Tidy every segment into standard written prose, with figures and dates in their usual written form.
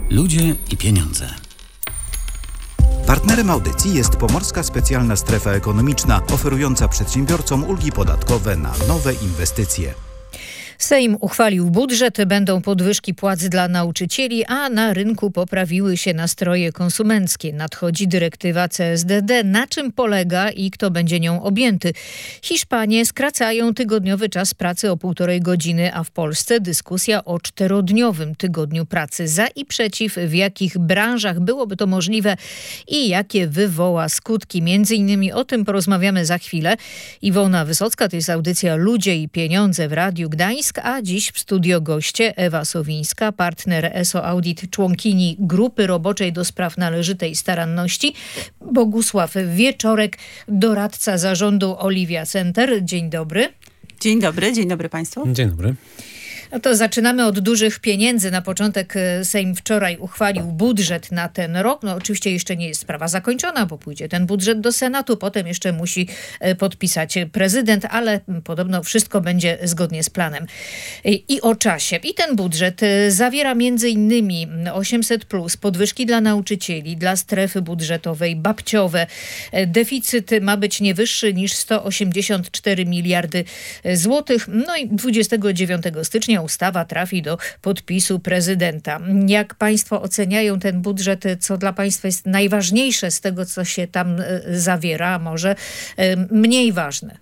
Ludzie i pieniądze. Partnerem audycji jest Pomorska Specjalna Strefa Ekonomiczna, oferująca przedsiębiorcom ulgi podatkowe na nowe inwestycje. Sejm uchwalił budżet, będą podwyżki płac dla nauczycieli, a na rynku poprawiły się nastroje konsumenckie. Nadchodzi dyrektywa CSDD. Na czym polega i kto będzie nią objęty? Hiszpanie skracają tygodniowy czas pracy o 1,5 godziny, a w Polsce dyskusja o 4-dniowym tygodniu pracy. Za i przeciw, w jakich branżach byłoby to możliwe i jakie wywoła skutki. Między innymi o tym porozmawiamy za chwilę. Iwona Wysocka, to jest audycja Ludzie i Pieniądze w Radiu Gdańsk. A dziś w studio goście Ewa Sowińska, partner ESO Audit, członkini Grupy Roboczej do Spraw Należytej Staranności, Bogusław Wieczorek, doradca zarządu Oliwia Center. Dzień dobry. Dzień dobry Państwu. Dzień dobry. No to zaczynamy od dużych pieniędzy. Na początek Sejm wczoraj uchwalił budżet na ten rok. No oczywiście jeszcze nie jest sprawa zakończona, bo pójdzie ten budżet do Senatu. Potem jeszcze musi podpisać prezydent, ale podobno wszystko będzie zgodnie z planem. I o czasie. I ten budżet zawiera między innymi 800+, podwyżki dla nauczycieli, dla strefy budżetowej, babciowe. Deficyt ma być nie wyższy niż 184 miliardy złotych. No i 29 stycznia ustawa trafi do podpisu prezydenta. Jak Państwo oceniają ten budżet? Co dla Państwa jest najważniejsze z tego, co się tam zawiera, a może mniej ważne?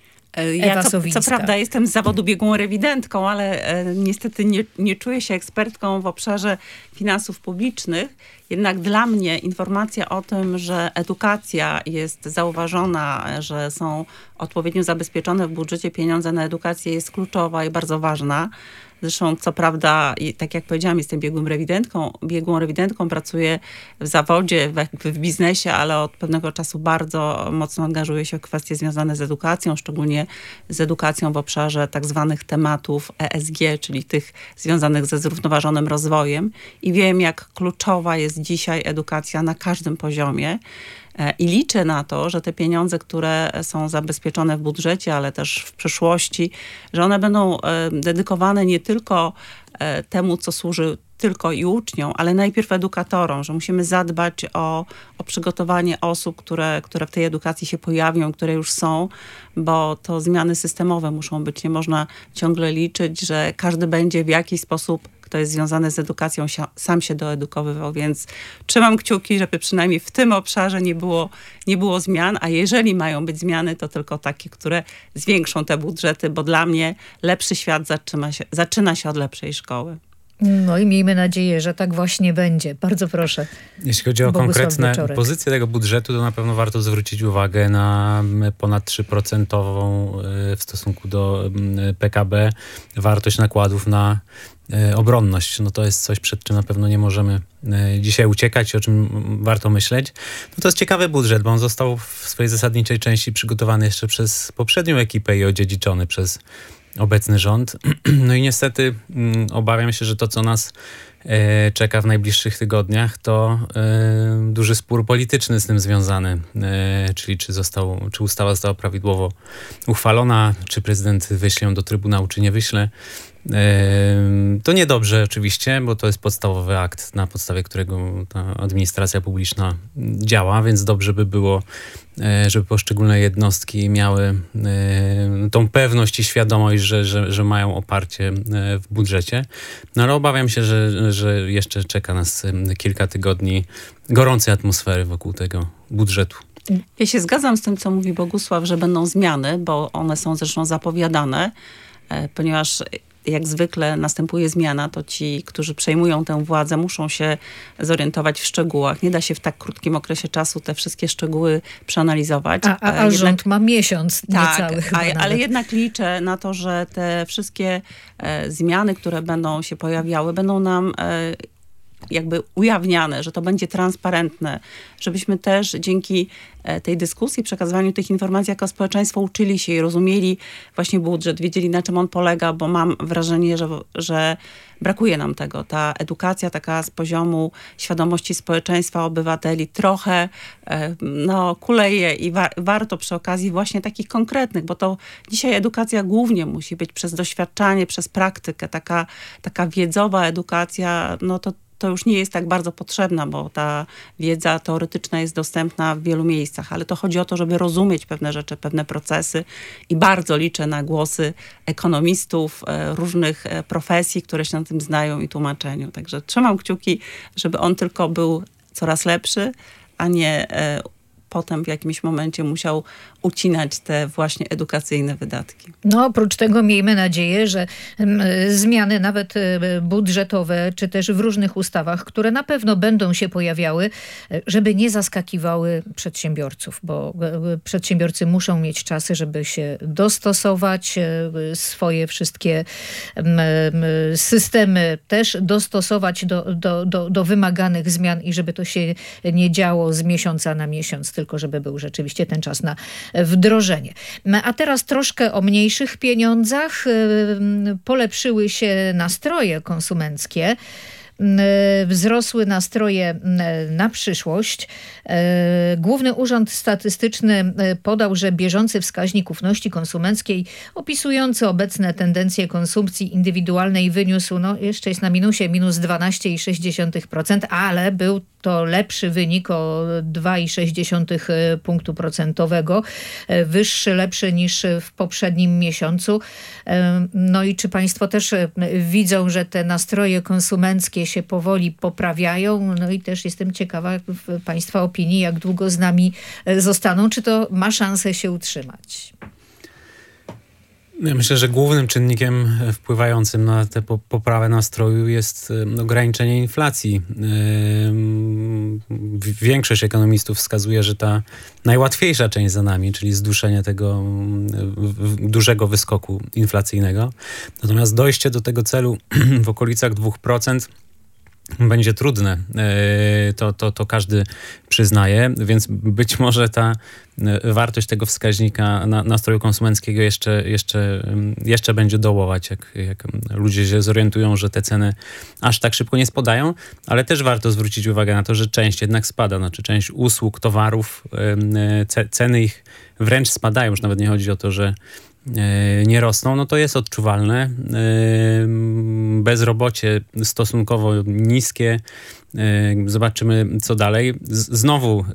Ja co prawda jestem z zawodu biegłą rewidentką, ale niestety nie czuję się ekspertką w obszarze finansów publicznych. Jednak dla mnie informacja o tym, że edukacja jest zauważona, że są odpowiednio zabezpieczone w budżecie pieniądze na edukację jest kluczowa i bardzo ważna. Zresztą co prawda, tak jak powiedziałam, jestem biegłą rewidentką, pracuję w zawodzie, w biznesie, ale od pewnego czasu bardzo mocno angażuję się w kwestie związane z edukacją, szczególnie z edukacją w obszarze tak zwanych tematów ESG, czyli tych związanych ze zrównoważonym rozwojem. I wiem, jak kluczowa jest dzisiaj edukacja na każdym poziomie. I liczę na to, że te pieniądze, które są zabezpieczone w budżecie, ale też w przyszłości, że one będą dedykowane nie tylko temu, co służy tylko i uczniom, ale najpierw edukatorom, że musimy zadbać o przygotowanie osób, które w tej edukacji się pojawią, które już są, bo to zmiany systemowe muszą być. Nie można ciągle liczyć, że każdy będzie w jakiś sposób, kto jest związany z edukacją, sam się doedukowywał, więc trzymam kciuki, żeby przynajmniej w tym obszarze nie było zmian, a jeżeli mają być zmiany, to tylko takie, które zwiększą te budżety, bo dla mnie lepszy świat zaczyna się od lepszej szkoły. No i miejmy nadzieję, że tak właśnie będzie. Bardzo proszę. Jeśli chodzi o konkretne pozycje tego budżetu, to na pewno warto zwrócić uwagę na ponad 3% w stosunku do PKB wartość nakładów na obronność. No to jest coś, przed czym na pewno nie możemy dzisiaj uciekać, o czym warto myśleć. No to jest ciekawy budżet, bo on został w swojej zasadniczej części przygotowany jeszcze przez poprzednią ekipę i odziedziczony przez obecny rząd. No i niestety obawiam się, że to, co nas czeka w najbliższych tygodniach, to duży spór polityczny z tym związany. Czyli czy ustawa została prawidłowo uchwalona, czy prezydent wyśle ją do Trybunału, czy nie wyśle. To niedobrze oczywiście, bo to jest podstawowy akt, na podstawie którego ta administracja publiczna działa, więc dobrze by było, żeby poszczególne jednostki miały tą pewność i świadomość, że mają oparcie w budżecie. No ale obawiam się, że jeszcze czeka nas kilka tygodni gorącej atmosfery wokół tego budżetu. Ja się zgadzam z tym, co mówi Bogusław, że będą zmiany, bo one są zresztą zapowiadane, ponieważ jak zwykle następuje zmiana, to ci, którzy przejmują tę władzę, muszą się zorientować w szczegółach. Nie da się w tak krótkim okresie czasu te wszystkie szczegóły przeanalizować. A rząd ma miesiąc niecały chyba ale jednak liczę na to, że te wszystkie zmiany, które będą się pojawiały, będą nam jakby ujawniane, że to będzie transparentne, żebyśmy też dzięki tej dyskusji, przekazywaniu tych informacji jako społeczeństwo uczyli się i rozumieli właśnie budżet, wiedzieli, na czym on polega, bo mam wrażenie, że brakuje nam tego. Ta edukacja taka z poziomu świadomości społeczeństwa, obywateli trochę kuleje i warto przy okazji właśnie takich konkretnych, bo to dzisiaj edukacja głównie musi być przez doświadczanie, przez praktykę, taka wiedzowa edukacja, no to to już nie jest tak bardzo potrzebna, bo ta wiedza teoretyczna jest dostępna w wielu miejscach, ale to chodzi o to, żeby rozumieć pewne rzeczy, pewne procesy i bardzo liczę na głosy ekonomistów, różnych profesji, które się na tym znają i tłumaczeniu. Także trzymam kciuki, żeby on tylko był coraz lepszy, a nie potem w jakimś momencie musiał ucinać te właśnie edukacyjne wydatki. No oprócz tego miejmy nadzieję, że zmiany nawet budżetowe, czy też w różnych ustawach, które na pewno będą się pojawiały, żeby nie zaskakiwały przedsiębiorców, bo przedsiębiorcy muszą mieć czasy, żeby się dostosować, swoje wszystkie systemy też dostosować do wymaganych zmian i żeby to się nie działo z miesiąca na miesiąc, tylko żeby był rzeczywiście ten czas na wdrożenie. A teraz troszkę o mniejszych pieniądzach. Polepszyły się nastroje konsumenckie. Wzrosły nastroje na przyszłość. Główny Urząd Statystyczny podał, że bieżący wskaźnik ufności konsumenckiej opisujący obecne tendencje konsumpcji indywidualnej wyniósł, jeszcze jest na minusie, minus 12,6%, ale był to lepszy wynik o 2,6 punktu procentowego, wyższy, lepszy niż w poprzednim miesiącu. No i czy państwo też widzą, że te nastroje konsumenckie się powoli poprawiają? No i też jestem ciekawa państwa opinii, jak długo z nami zostaną. Czy to ma szansę się utrzymać? Ja myślę, że głównym czynnikiem wpływającym na tę poprawę nastroju jest ograniczenie inflacji. Większość ekonomistów wskazuje, że ta najłatwiejsza część za nami, czyli zduszenie tego dużego wyskoku inflacyjnego. Natomiast dojście do tego celu w okolicach 2% będzie trudne. To każdy przyznaje, więc być może ta wartość tego wskaźnika nastroju konsumenckiego jeszcze będzie dołować, jak ludzie się zorientują, że te ceny aż tak szybko nie spadają, ale też warto zwrócić uwagę na to, że część jednak spada, znaczy część usług, towarów, ceny ich wręcz spadają, już nawet nie chodzi o to, że nie rosną, no to jest odczuwalne. Bezrobocie stosunkowo niskie. Zobaczymy, co dalej. Znowu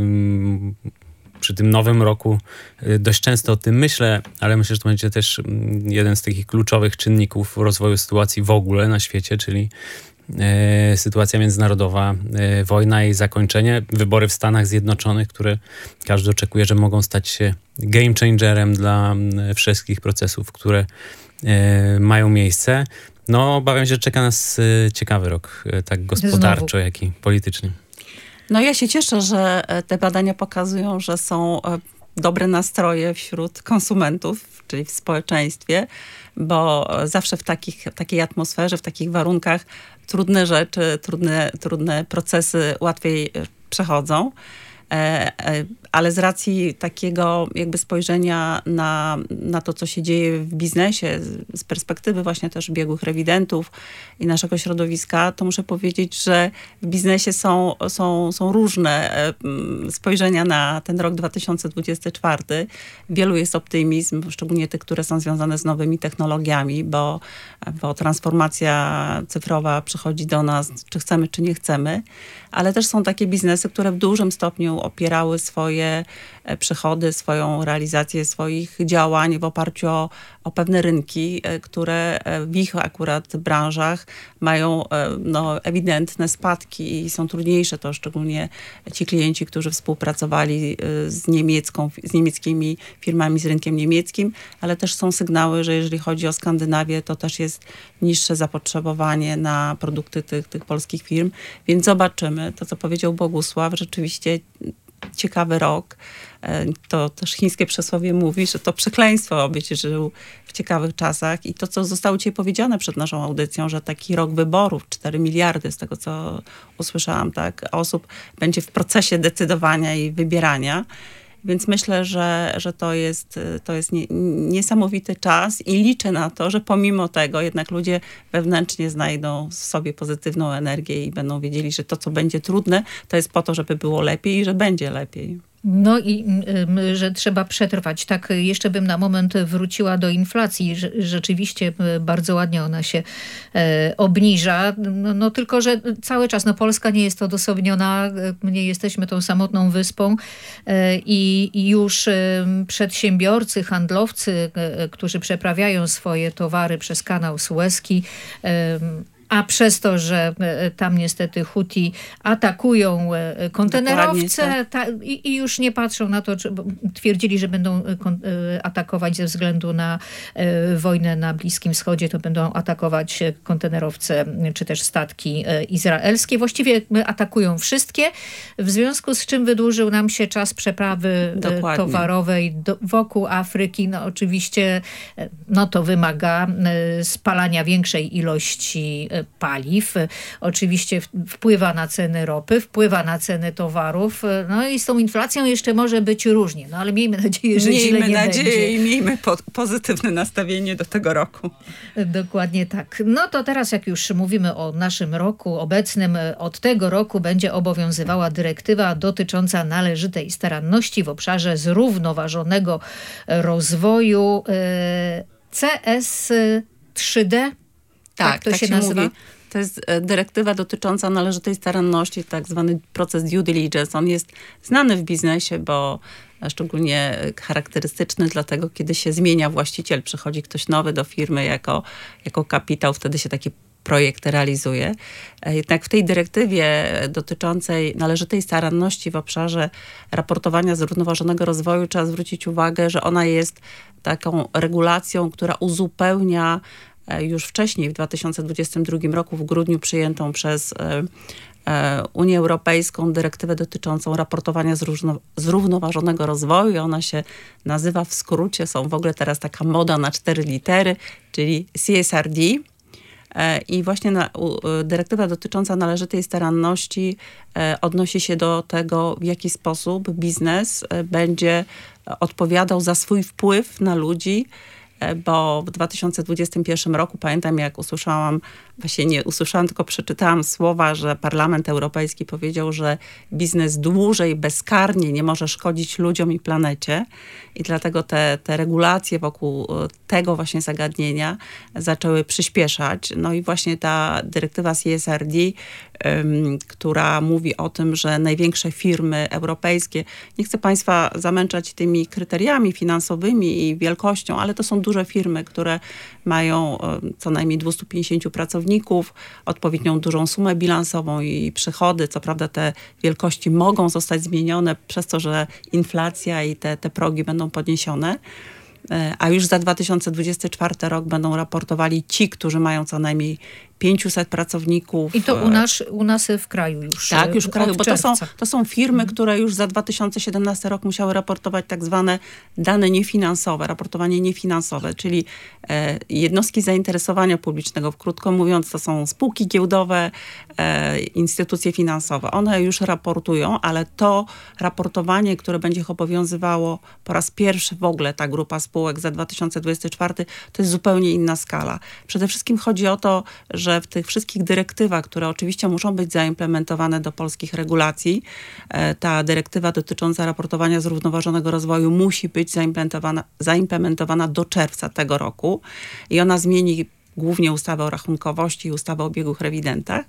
przy tym nowym roku dość często o tym myślę, ale myślę, że to będzie też jeden z takich kluczowych czynników rozwoju sytuacji w ogóle na świecie, czyli sytuacja międzynarodowa, wojna, jej zakończenie, wybory w Stanach Zjednoczonych, które każdy oczekuje, że mogą stać się game changerem dla wszystkich procesów, które mają miejsce. No, obawiam się, że czeka nas ciekawy rok, tak gospodarczo, jak i politycznie. No ja się cieszę, że te badania pokazują, że są dobre nastroje wśród konsumentów, czyli w społeczeństwie, bo zawsze w takiej atmosferze, w takich warunkach trudne rzeczy, trudne procesy łatwiej przechodzą. Ale z racji takiego jakby spojrzenia na to, co się dzieje w biznesie, z perspektywy właśnie też biegłych rewidentów i naszego środowiska, to muszę powiedzieć, że w biznesie są różne spojrzenia na ten rok 2024. Wielu jest optymizm, szczególnie tych, które są związane z nowymi technologiami, bo transformacja cyfrowa przychodzi do nas, czy chcemy, czy nie chcemy. Ale też są takie biznesy, które w dużym stopniu opierały swoje przychody, swoją realizację swoich działań w oparciu o pewne rynki, które w ich akurat branżach mają ewidentne spadki i są trudniejsze. To szczególnie ci klienci, którzy współpracowali z niemieckimi firmami, z rynkiem niemieckim, ale też są sygnały, że jeżeli chodzi o Skandynawię, to też jest niższe zapotrzebowanie na produkty tych polskich firm. Więc zobaczymy. To, co powiedział Bogusław, rzeczywiście ciekawy rok. To też chińskie przysłowie mówi, że to przekleństwo, abyś żył w ciekawych czasach. I to, co zostało dzisiaj powiedziane przed naszą audycją, że taki rok wyborów, 4 miliardy z tego, co usłyszałam, tak, osób będzie w procesie decydowania i wybierania. Więc myślę, że to jest niesamowity czas i liczę na to, że pomimo tego jednak ludzie wewnętrznie znajdą w sobie pozytywną energię i będą wiedzieli, że to, co będzie trudne, to jest po to, żeby było lepiej i że będzie lepiej. No i że trzeba przetrwać. Tak, jeszcze bym na moment wróciła do inflacji. Rzeczywiście bardzo ładnie ona się obniża. No tylko, że cały czas Polska nie jest odosobniona, nie jesteśmy tą samotną wyspą i już przedsiębiorcy, handlowcy, którzy przeprawiają swoje towary przez kanał Suezki, a przez to, że tam niestety Huti atakują kontenerowce i już nie patrzą na to, twierdzili, że będą atakować ze względu na wojnę na Bliskim Wschodzie, to będą atakować kontenerowce czy też statki izraelskie. Właściwie atakują wszystkie, w związku z czym wydłużył nam się czas przeprawy towarowej wokół Afryki. No oczywiście to wymaga spalania większej ilości paliw. Oczywiście wpływa na ceny ropy, wpływa na ceny towarów. No i z tą inflacją jeszcze może być różnie. No ale miejmy nadzieję, że źle nie będzie. Miejmy nadzieję i miejmy pozytywne nastawienie do tego roku. Dokładnie tak. No to teraz jak już mówimy o naszym roku obecnym, od tego roku będzie obowiązywała dyrektywa dotycząca należytej staranności w obszarze zrównoważonego rozwoju CS3D. Tak to się nazywa? Mówi. To jest dyrektywa dotycząca należytej staranności, tak zwany proces due diligence. On jest znany w biznesie, bo szczególnie charakterystyczny dlatego, kiedy się zmienia właściciel, przychodzi ktoś nowy do firmy jako kapitał, wtedy się taki projekt realizuje. Jednak w tej dyrektywie dotyczącej należytej staranności w obszarze raportowania zrównoważonego rozwoju trzeba zwrócić uwagę, że ona jest taką regulacją, która uzupełnia już wcześniej, w 2022 roku, w grudniu przyjętą przez Unię Europejską dyrektywę dotyczącą raportowania zrównoważonego rozwoju. I ona się nazywa w skrócie, są w ogóle teraz taka moda na 4 litery, czyli CSRD. I właśnie dyrektywa dotycząca należytej staranności odnosi się do tego, w jaki sposób biznes będzie odpowiadał za swój wpływ na ludzi, bo w 2021 roku pamiętam, jak usłyszałam, właśnie nie usłyszałam, tylko przeczytałam słowa, że Parlament Europejski powiedział, że biznes dłużej bezkarnie nie może szkodzić ludziom i planecie i dlatego te regulacje wokół tego właśnie zagadnienia zaczęły przyspieszać. No i właśnie ta dyrektywa CSRD, która mówi o tym, że największe firmy europejskie, nie chcę Państwa zamęczać tymi kryteriami finansowymi i wielkością, ale to są duże firmy, które mają co najmniej 250 pracowników, odpowiednią dużą sumę bilansową i przychody. Co prawda te wielkości mogą zostać zmienione przez to, że inflacja i te progi będą podniesione. A już za 2024 rok będą raportowali ci, którzy mają co najmniej 500 pracowników. I to u nas w kraju już. Tak, już w kraju, bo to są firmy, które już za 2017 rok musiały raportować tak zwane dane niefinansowe, raportowanie niefinansowe, czyli jednostki zainteresowania publicznego. Krótko mówiąc, to są spółki giełdowe, instytucje finansowe. One już raportują, ale to raportowanie, które będzie ich obowiązywało po raz pierwszy w ogóle, ta grupa spółek za 2024, to jest zupełnie inna skala. Przede wszystkim chodzi o to, że w tych wszystkich dyrektywach, które oczywiście muszą być zaimplementowane do polskich regulacji, ta dyrektywa dotycząca raportowania zrównoważonego rozwoju musi być zaimplementowana do czerwca tego roku i ona zmieni głównie ustawę o rachunkowości i ustawę o biegłych rewidentach.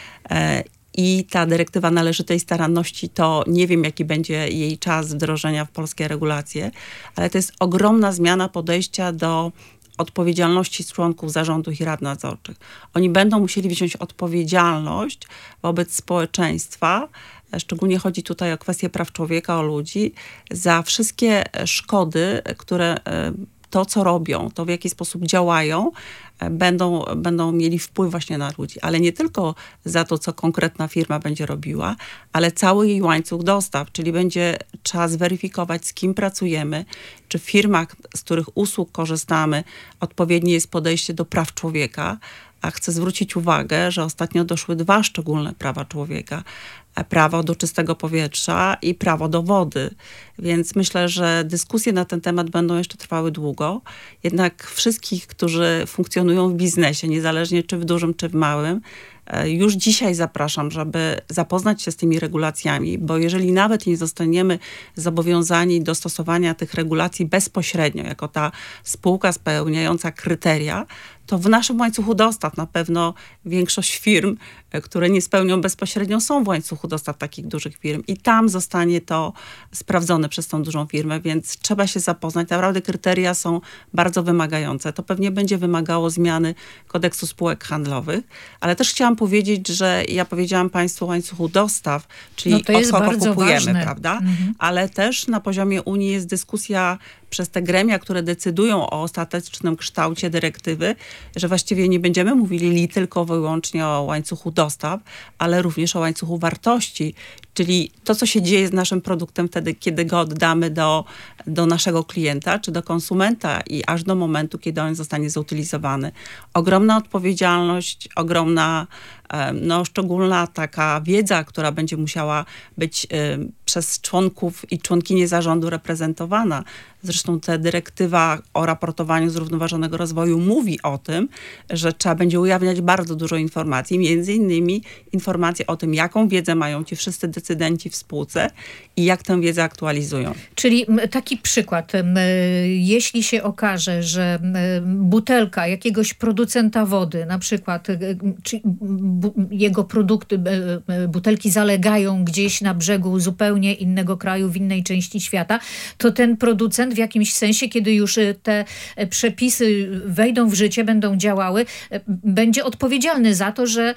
I ta dyrektywa należytej staranności, to nie wiem, jaki będzie jej czas wdrożenia w polskie regulacje, ale to jest ogromna zmiana podejścia do odpowiedzialności członków zarządów i rad nadzorczych. Oni będą musieli wziąć odpowiedzialność wobec społeczeństwa, szczególnie chodzi tutaj o kwestie praw człowieka, o ludzi, za wszystkie szkody, które to, co robią, to w jaki sposób działają, będą mieli wpływ właśnie na ludzi. Ale nie tylko za to, co konkretna firma będzie robiła, ale cały jej łańcuch dostaw, czyli będzie trzeba zweryfikować, z kim pracujemy, czy w firmach, z których usług korzystamy, odpowiednie jest podejście do praw człowieka. A chcę zwrócić uwagę, że ostatnio doszły 2 szczególne prawa człowieka. Prawo do czystego powietrza i prawo do wody. Więc myślę, że dyskusje na ten temat będą jeszcze trwały długo. Jednak wszystkich, którzy funkcjonują w biznesie, niezależnie czy w dużym, czy w małym, już dzisiaj zapraszam, żeby zapoznać się z tymi regulacjami, bo jeżeli nawet nie zostaniemy zobowiązani do stosowania tych regulacji bezpośrednio, jako ta spółka spełniająca kryteria, to w naszym łańcuchu dostaw na pewno większość firm, które nie spełnią bezpośrednio, są w łańcuchu dostaw takich dużych firm i tam zostanie to sprawdzone przez tą dużą firmę, więc trzeba się zapoznać. Naprawdę kryteria są bardzo wymagające. To pewnie będzie wymagało zmiany kodeksu spółek handlowych, ale też chciałam powiedzieć, że ja powiedziałam Państwu o łańcuchu dostaw, czyli od kogo kupujemy, ważne. prawda? Ale też na poziomie Unii jest dyskusja przez te gremia, które decydują o ostatecznym kształcie dyrektywy, że właściwie nie będziemy mówili tylko wyłącznie o łańcuchu dostaw, ale również o łańcuchu wartości, czyli to, co się dzieje z naszym produktem wtedy, kiedy go oddamy do naszego klienta czy do konsumenta i aż do momentu, kiedy on zostanie zutylizowany. Ogromna odpowiedzialność, ogromna, szczególna taka wiedza, która będzie musiała być przez członków i członkinie zarządu reprezentowana. Zresztą ta dyrektywa o raportowaniu zrównoważonego rozwoju mówi o tym, że trzeba będzie ujawniać bardzo dużo informacji, między innymi informacje o tym, jaką wiedzę mają ci wszyscy decydenci w spółce i jak tę wiedzę aktualizują. Czyli taki przykład. Jeśli się okaże, że butelka jakiegoś producenta wody, na przykład czy jego produkty, butelki zalegają gdzieś na brzegu zupełnie innego kraju, w innej części świata, to ten producent w jakimś sensie, kiedy już te przepisy wejdą w życie, będą działały, będzie odpowiedzialny za to, że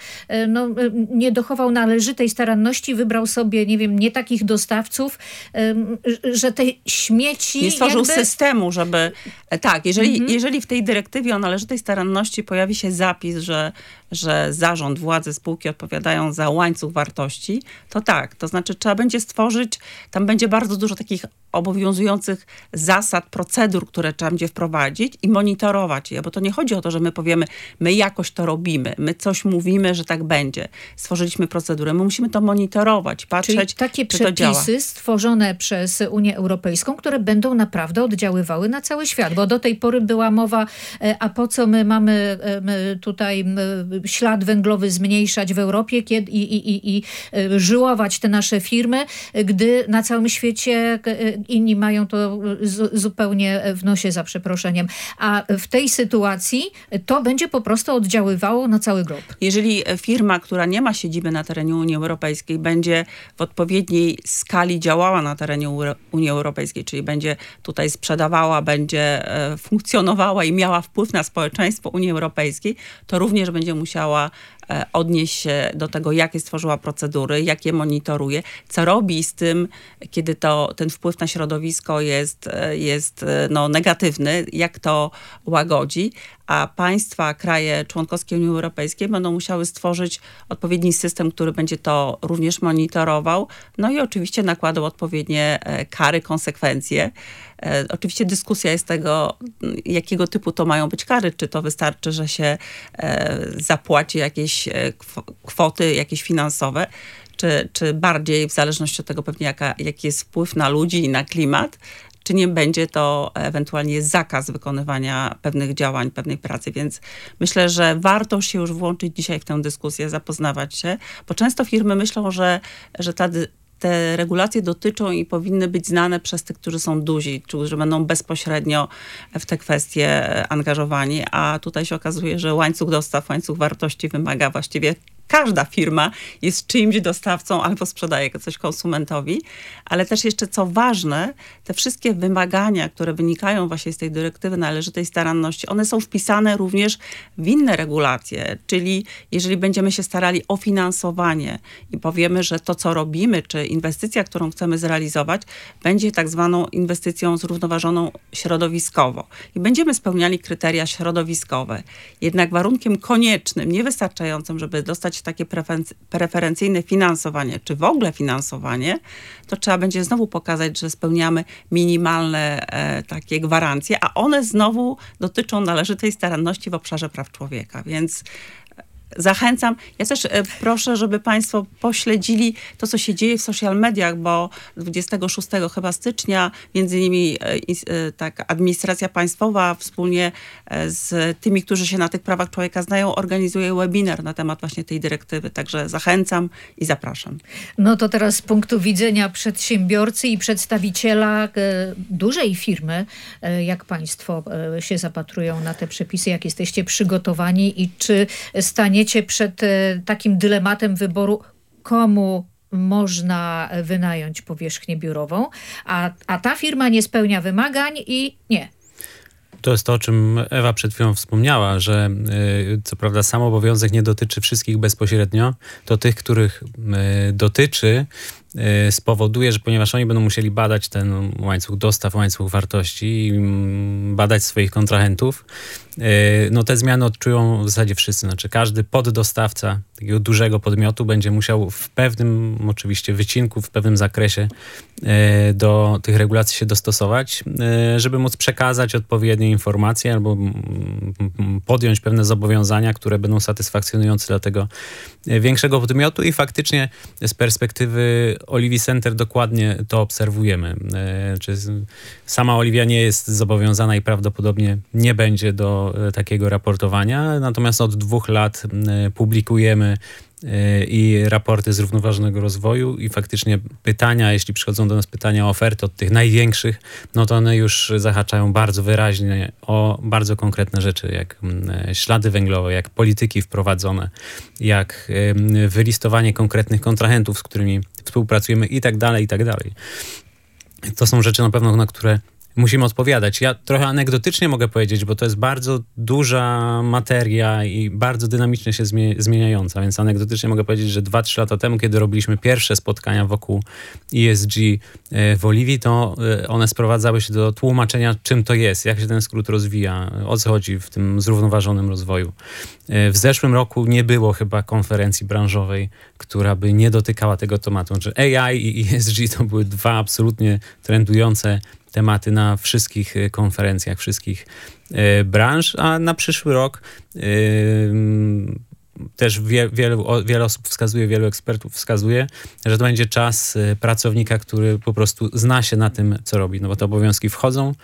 nie dochował należytej staranności, wybrał sobie, nie takich dostawców, że te śmieci... Nie stworzył systemu, żeby... Tak, jeżeli w tej dyrektywie o należytej staranności pojawi się zapis, że zarząd, władze spółki odpowiadają za łańcuch wartości, to tak. To znaczy trzeba będzie stworzyć, tam będzie bardzo dużo takich obowiązujących zasad, procedur, które trzeba będzie wprowadzić i monitorować je, bo to nie chodzi o to, że my powiemy, my jakoś to robimy, my coś mówimy, że tak będzie. Stworzyliśmy procedurę, my musimy to monitorować, patrzeć, czyli takie czy to działa. przepisy stworzone przez Unię Europejską, które będą naprawdę oddziaływały na cały świat, bo do tej pory była mowa, a po co my mamy tutaj ślad węglowy zmniejszać w Europie i żyłować te nasze firmy, gdy na całym świecie inni mają to zupełnie w nosie, za przeproszeniem. A w tej sytuacji to będzie po prostu oddziaływało na cały glob. Jeżeli firma, która nie ma siedziby na terenie Unii Europejskiej, będzie w odpowiedniej skali działała na terenie Unii Europejskiej, czyli będzie tutaj sprzedawała, będzie funkcjonowała i miała wpływ na społeczeństwo Unii Europejskiej, to również będzie musiała odnieść się do tego, jakie stworzyła procedury, jak je monitoruje, co robi z tym, kiedy ten wpływ na środowisko jest negatywny, jak to łagodzi, a państwa, kraje członkowskie Unii Europejskiej będą musiały stworzyć odpowiedni system, który będzie to również monitorował, i oczywiście nakładał odpowiednie kary, konsekwencje. Oczywiście dyskusja jest tego, jakiego typu to mają być kary. Czy to wystarczy, że się zapłaci jakieś kwoty, jakieś finansowe, czy bardziej w zależności od tego pewnie jaki jest wpływ na ludzi i na klimat, czy nie będzie to ewentualnie zakaz wykonywania pewnych działań, pewnej pracy. Więc myślę, że warto się już włączyć dzisiaj w tę dyskusję, zapoznawać się, bo często firmy myślą, że te regulacje dotyczą i powinny być znane przez tych, którzy są duzi, czy że będą bezpośrednio w te kwestie angażowani, a tutaj się okazuje, że łańcuch dostaw, łańcuch wartości wymaga właściwie każda firma jest czyimś dostawcą albo sprzedaje coś konsumentowi, ale też jeszcze co ważne, te wszystkie wymagania, które wynikają właśnie z tej dyrektywy należytej staranności, one są wpisane również w inne regulacje, czyli jeżeli będziemy się starali o finansowanie i powiemy, że to, co robimy, czy inwestycja, którą chcemy zrealizować, będzie tak zwaną inwestycją zrównoważoną środowiskowo i będziemy spełniali kryteria środowiskowe. Jednak warunkiem koniecznym, niewystarczającym, żeby dostać takie preferencyjne finansowanie, czy w ogóle finansowanie, to trzeba będzie znowu pokazać, że spełniamy minimalne takie gwarancje, a one znowu dotyczą należytej staranności w obszarze praw człowieka. Więc zachęcam. Ja też proszę, żeby Państwo pośledzili to, co się dzieje w social mediach, bo 26 chyba stycznia między innymi administracja państwowa wspólnie z tymi, którzy się na tych prawach człowieka znają, organizuje webinar na temat właśnie tej dyrektywy. Także zachęcam i zapraszam. No to teraz z punktu widzenia przedsiębiorcy i przedstawiciela dużej firmy, jak Państwo się zapatrują na te przepisy, jak jesteście przygotowani i czy staniecie przed takim dylematem wyboru, komu można wynająć powierzchnię biurową, a ta firma nie spełnia wymagań i nie. To jest to, o czym Ewa przed chwilą wspomniała, że co prawda sam obowiązek nie dotyczy wszystkich bezpośrednio, to tych, których dotyczy, spowoduje, że ponieważ oni będą musieli badać ten łańcuch dostaw, łańcuch wartości i badać swoich kontrahentów, no te zmiany odczują w zasadzie wszyscy. Znaczy każdy poddostawca takiego dużego podmiotu będzie musiał w pewnym oczywiście wycinku, w pewnym zakresie do tych regulacji się dostosować, żeby móc przekazać odpowiednie informacje albo podjąć pewne zobowiązania, które będą satysfakcjonujące dla tego większego podmiotu i faktycznie z perspektywy Oliwii Center dokładnie to obserwujemy. Sama Oliwia nie jest zobowiązana i prawdopodobnie nie będzie do takiego raportowania, natomiast od 2 lat publikujemy i raporty zrównoważonego rozwoju i faktycznie pytania, jeśli przychodzą do nas pytania o oferty od tych największych, no to one już zahaczają bardzo wyraźnie o bardzo konkretne rzeczy, jak ślady węglowe, jak polityki wprowadzone, jak wylistowanie konkretnych kontrahentów, z którymi współpracujemy i tak dalej, i tak dalej. To są rzeczy na pewno, na które musimy odpowiadać. Ja trochę anegdotycznie mogę powiedzieć, bo to jest bardzo duża materia i bardzo dynamicznie się zmieniająca, więc anegdotycznie mogę powiedzieć, że 2-3 lata temu, kiedy robiliśmy pierwsze spotkania wokół ESG w Oliwii, to one sprowadzały się do tłumaczenia, czym to jest, jak się ten skrót rozwija, o co chodzi w tym zrównoważonym rozwoju. W zeszłym roku nie było chyba konferencji branżowej, która by nie dotykała tego tematu. Znaczy AI i ESG to były 2 absolutnie trendujące tematy na wszystkich konferencjach, wszystkich branż, a na przyszły rok też wiele osób wskazuje, wielu ekspertów wskazuje, że to będzie czas pracownika, który po prostu zna się na tym, co robi. No bo te obowiązki wchodzą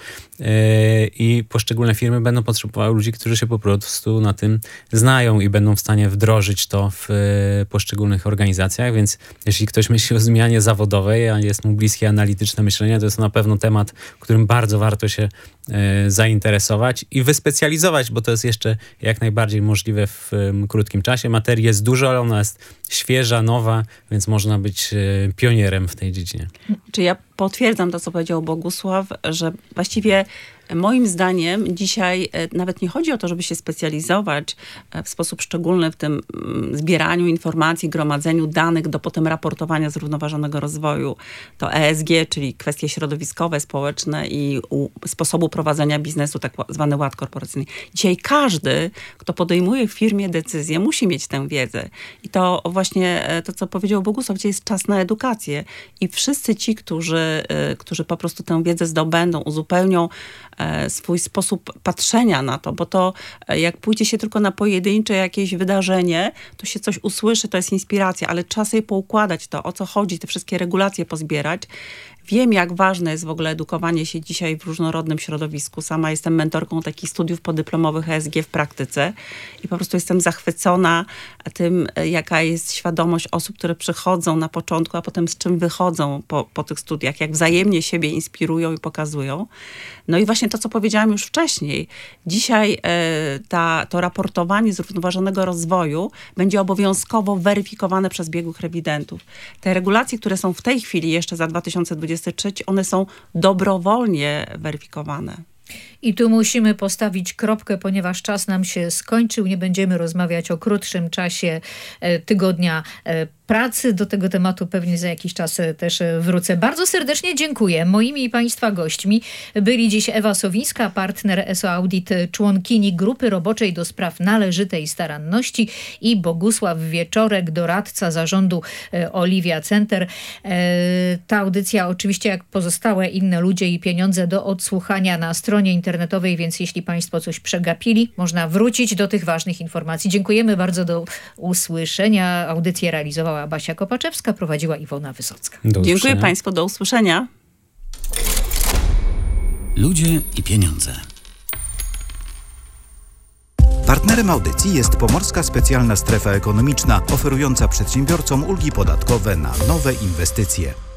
i poszczególne firmy będą potrzebowały ludzi, którzy się po prostu na tym znają i będą w stanie wdrożyć to w poszczególnych organizacjach, więc jeśli ktoś myśli o zmianie zawodowej, a jest mu bliskie analityczne myślenie, to jest na pewno temat, którym bardzo warto się zainteresować i wyspecjalizować, bo to jest jeszcze jak najbardziej możliwe w krótkim czasie. Materii jest dużo, ale ona jest świeża, nowa, więc można być pionierem w tej dziedzinie. Czy ja potwierdzam to, co powiedział Bogusław, że właściwie moim zdaniem dzisiaj nawet nie chodzi o to, żeby się specjalizować w sposób szczególny w tym zbieraniu informacji, gromadzeniu danych do potem raportowania zrównoważonego rozwoju. To ESG, czyli kwestie środowiskowe, społeczne i sposobu prowadzenia biznesu, tak zwany ład korporacyjny. Dzisiaj każdy, kto podejmuje w firmie decyzję, musi mieć tę wiedzę. I to właśnie to, co powiedział Bogusław, gdzie jest czas na edukację. I wszyscy ci, którzy po prostu tę wiedzę zdobędą, uzupełnią swój sposób patrzenia na to, bo to jak pójdzie się tylko na pojedyncze jakieś wydarzenie, to się coś usłyszy, to jest inspiracja, ale trzeba sobie poukładać to, o co chodzi, te wszystkie regulacje pozbierać. Wiem, jak ważne jest w ogóle edukowanie się dzisiaj w różnorodnym środowisku. Sama jestem mentorką takich studiów podyplomowych ESG w praktyce i po prostu jestem zachwycona tym, jaka jest świadomość osób, które przychodzą na początku, a potem z czym wychodzą po tych studiach, jak wzajemnie siebie inspirują i pokazują. No i właśnie to, co powiedziałam już wcześniej. Dzisiaj to raportowanie zrównoważonego rozwoju będzie obowiązkowo weryfikowane przez biegłych rewidentów. Te regulacje, które są w tej chwili jeszcze za 2023, one są dobrowolnie weryfikowane. I tu musimy postawić kropkę, ponieważ czas nam się skończył. Nie będziemy rozmawiać o krótszym czasie tygodnia pracy. Do tego tematu pewnie za jakiś czas też wrócę. Bardzo serdecznie dziękuję. Moimi i Państwa gośćmi byli dziś Ewa Sowińska, partner ESO Audit, członkini Grupy Roboczej do spraw należytej staranności, i Bogusław Wieczorek, doradca zarządu Oliwia Center. Ta audycja oczywiście, jak pozostałe inne Ludzie i pieniądze, do odsłuchania na stronie internetowej, więc jeśli Państwo coś przegapili, można wrócić do tych ważnych informacji. Dziękujemy bardzo, do usłyszenia. Audycję realizowała Basia Kopaczewska, prowadziła Iwona Wysocka. Dziękuję Państwu, do usłyszenia. Ludzie i pieniądze. Partnerem audycji jest Pomorska Specjalna Strefa Ekonomiczna, oferująca przedsiębiorcom ulgi podatkowe na nowe inwestycje.